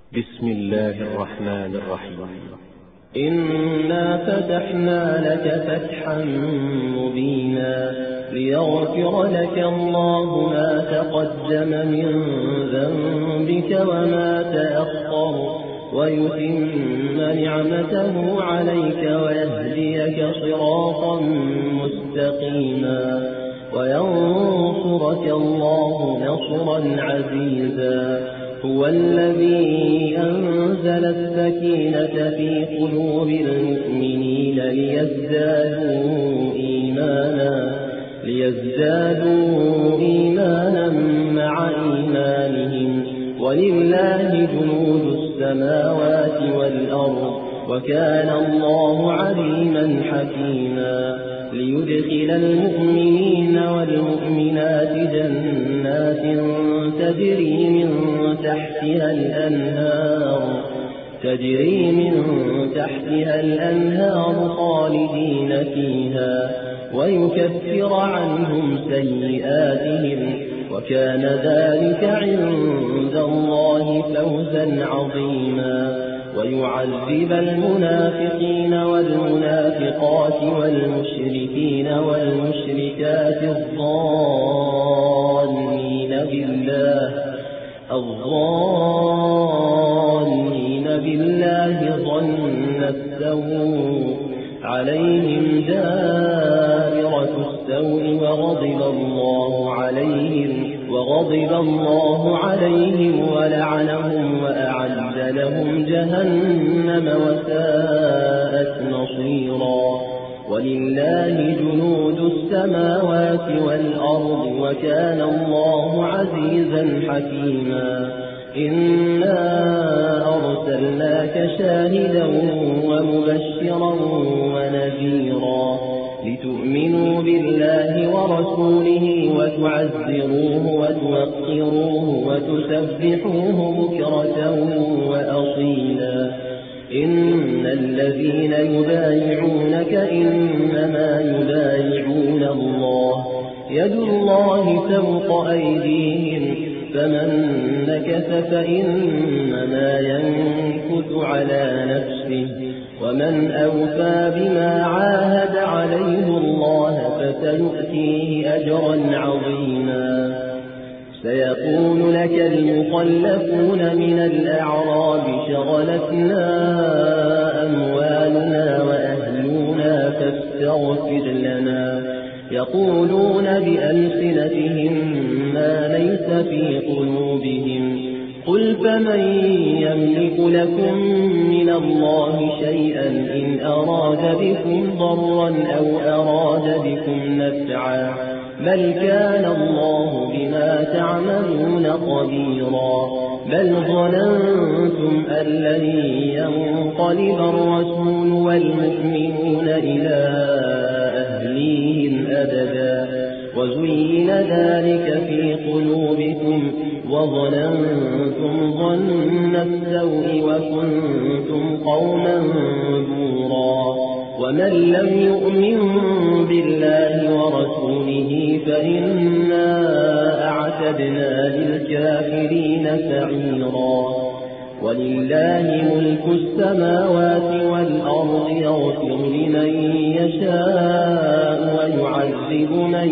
بسم الله الرحمن الرحيم. إنا فتحنا لك فتحا مبينا ليغفر لك الله ما تقدم من ذنبك وما تأخر ويتم نعمته عليك ويهديك صراطا مستقيما وينصرك الله نصرا عزيزا. هو الذي أنزل السكينة في قلوب المؤمنين ليزدادوا إيمانا مع إيمانهم ولله جنود السماوات والأرض وكان الله عليما حكيما. ليدخل المؤمنين والمؤمنات جنات تجري من تحتها الأنهار خالدين فيها ويكفر عنهم سيئاتهم وكان ذلك عند الله فوزا عظيما. ويعذب المنافقين والمنافقات والمشركين والمشركات الظانين بالله ظن السوء عليهم دائرة السوء وغضب الله عليهم ولعنهم وأعد لهم جهنم وساءت مصيرا. ولله جنود السماوات والأرض وكان الله عزيزا حكيما. إنا أرسلناك شاهدا ومبشرا ونذيرا لتؤمنوا بالله ورسوله وتعزروه وتوقروه وتسبحوه بكرة وأصيلا. إن الذين يبايعونك إنما يبايعون الله يد الله فوق أيديهم فمن نكث فإنما ينكث على نفسه ومن أوفى بما عاهد عليه الله فسيؤتيه أجرا عظيما. سيقول لك المخلفون من الأعراب شغلتنا أموالنا وأهلنا فاستغفر لنا يقولون بألسنتهم ما ليس في قلوبهم قل فمن يملك لكم من الله شيئا إن أراد بكم ضرا أو أراد بكم نفعا بل كان الله بما تعملون خبيرا. بل ظننتم أن لن ينقلب الرسول والمؤمنون إلى أهليهم أبدا وزين ذلك في قلوبكم وظننتم ظن السوء وكنتم قوما بورا. ومن لم يؤمن بالله ورسوله فإنا أعتدنا للكافرين سعيرا. ولله ملك السماوات والأرض يغفر لمن يشاء ويعذب من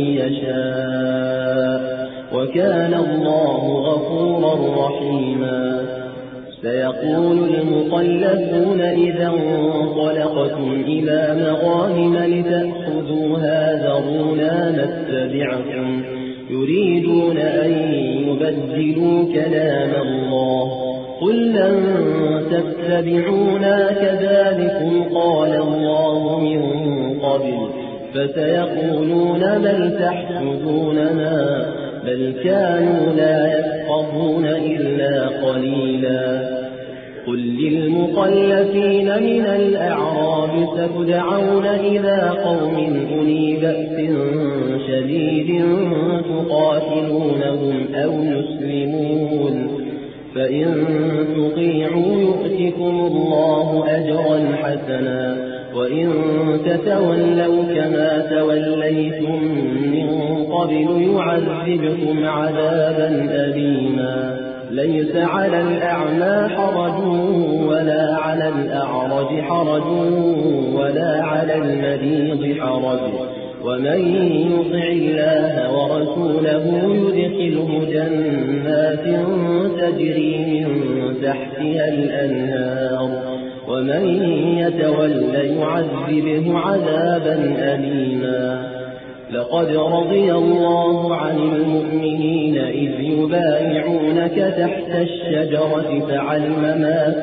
يشاء وكان الله غفورا رحيما. سيقول المخلفون إذا انطلقتم إلى مغانم لتأخذوها ذرونا نتبعكم يريدون أن يبدلوا كلام الله قل لن تتبعونا كذلكم قال الله من قبل فسيقولون بل تحسدوننا بل كانوا لا يفقهون إلا قليلا. قل للمخلفين من الأعراب ستدعون إلى قوم أولي بأس شديد تقاتلونهم أو يسلمون فإن تطيعوا يؤتكم الله أجرا حسنا وإن تتولوا كما توليتم من قبل يعذبكم عذابا أليما. ليس على الأعمى حرج ولا على الأعرج حرج ولا على المريض حرج ومن يطع الله ورسوله يدخله جنات تجري من تحتها الأنهار ومن يتولى يعذبه عذابا أليما. لقد رضي الله عن المؤمنين إذ يبايعونك تحت الشجرة فعلم ما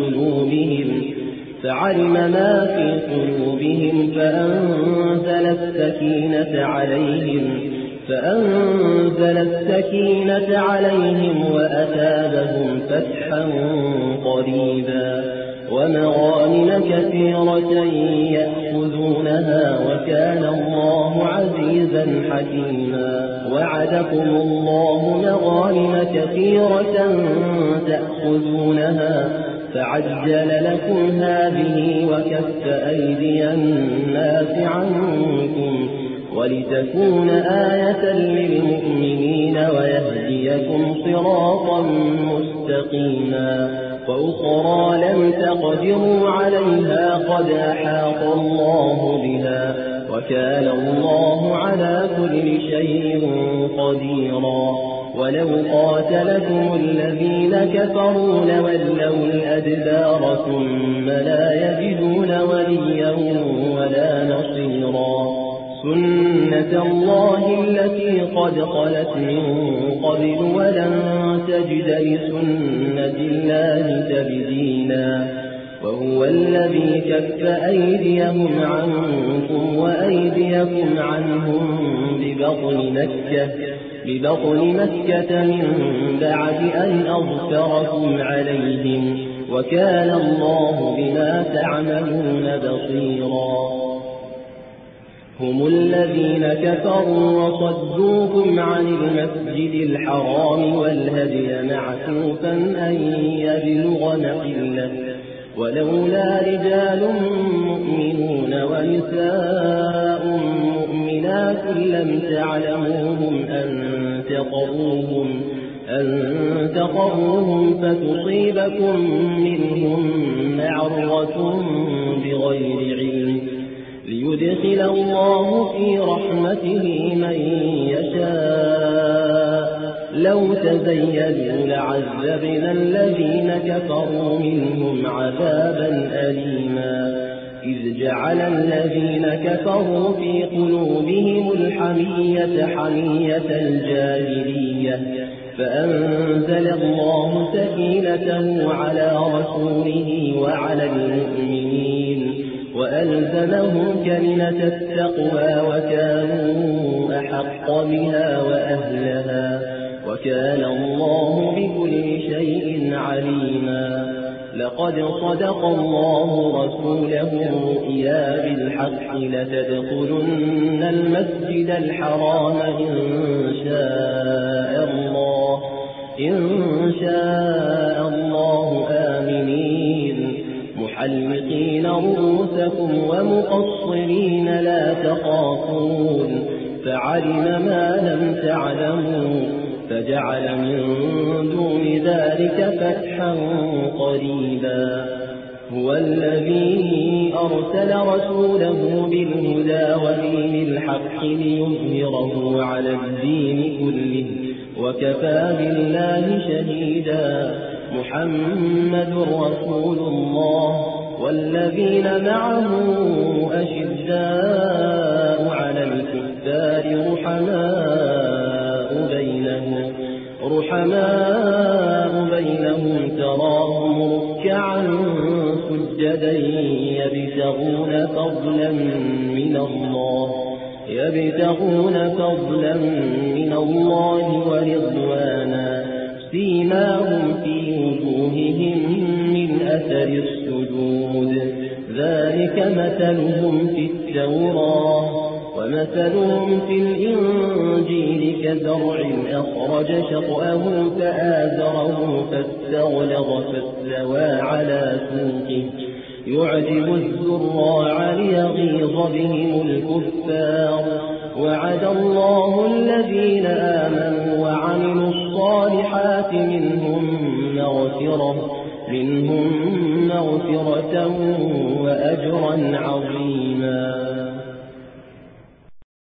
في قلوبهم فأنزل السكينة عليهم وأثابهم فتحا قريبا ومغانم كثيرة يأخذونها وكان الله عزيزا حكيما. وعدكم الله مغانم كثيرة تأخذونها فعجل لكم هذه وكف أيدي الناس عنكم ولتكون آية للمؤمنين ويهديكم صراطا مستقيما. وأخرى لم تقدروا عليها قد أحاط الله بها وكان الله على كل شيء قديرا. ولو قاتلكم الذين كفروا لولوا الأدبار ثم لا يجدون وليا ولا نصيرا. سنة الله التي قد خلت من قبل ولن تجد لسنة الله تبديلا. وهو الذي كف أيديهم عنكم وأيديكم عنهم ببطن مكة من بعد أن أظفركم عليهم وكان الله بما تعملون بصيرا. هم الذين كفروا وصدوكم عن المسجد الحرام والهدي معكوفا أن يبلغ محله ولولا رجال مؤمنون ونساء مؤمنات لم تعلموهم أن تقروهم فتصيبكم منهم معرة بغير علم ليدخل الله في رحمته من يشاء. لو تزيلوا لعذبنا الذين كفروا منهم عذابا أليما. إذ جعل الذين كفروا في قلوبهم الحمية حمية الجاهلية فأنزل الله سكينته على رسوله وعلى المؤمنين وألزمهم كلمة التقوى وكانوا أحق بها وأهلها وكان الله بكل شيء عليما. لقد صدق الله رسوله الرؤيا بالحق لتدخلن المسجد الحرام إن شاء الله آمنين محلقين رؤوسكم ومقصرين لا تخافون فعلم ما لم تعلموا فجعل من دون ذلك فتحا قريبا. هو الذي أرسل رسوله بالهدى ودين الحق ليظهره على الدين كله وكفى بالله شهيدا. محمد رسول الله والذين معه أشداء على الكفار رحماء بينهم تراهم ركعا سجدا يبتغون فضلا من الله ورضوانا سيماهم في وجوههم من أثر السجود ذلك مثلهم في التوراة ومثلهم في الإنجيل كزرع أخرج شطأه فآزره فاستغلظ فاستوى على سوقه يعجب الزراع ليغيظ بهم الكفار. وعد الله الذين آمنوا وعملوا الصالحات منهم مغفرة وأجرا عظيما.